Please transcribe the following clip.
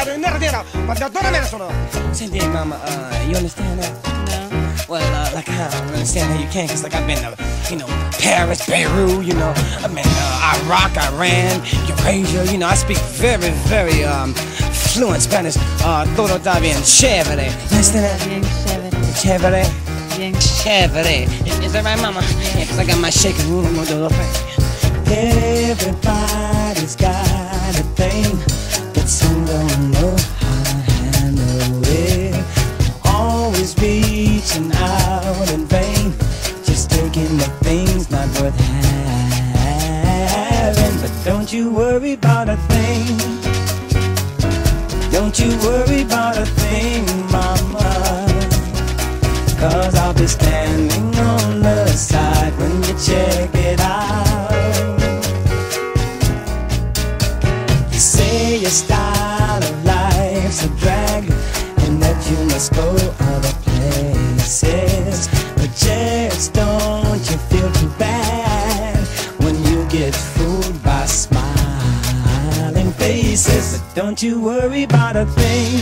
Senti, mama, you understand that? No. Well, like, I don't understand how you can, cause like I've been to, Paris, Beirut, I've been Iraq, Iran, Eurasia, I speak very, very, fluent Spanish. Todo está bien chévere. You understand that? Bien chévere. Chévere. Bien Chévere. Is that right, mama? Yeah, cause I got my shaking room, I'm gonna do the thing. Everybody's got a thing, but some don't know how to handle it. Always reaching out in vain, just taking the things not worth having. But don't you worry about a thing. Don't you worry about a thing, mama, cause I'll be standing on the side when you check it out. You say your style of life's a drag and that you must go other places, but just don't you feel too bad when you get fooled by smiling faces. But don't you worry about a thing.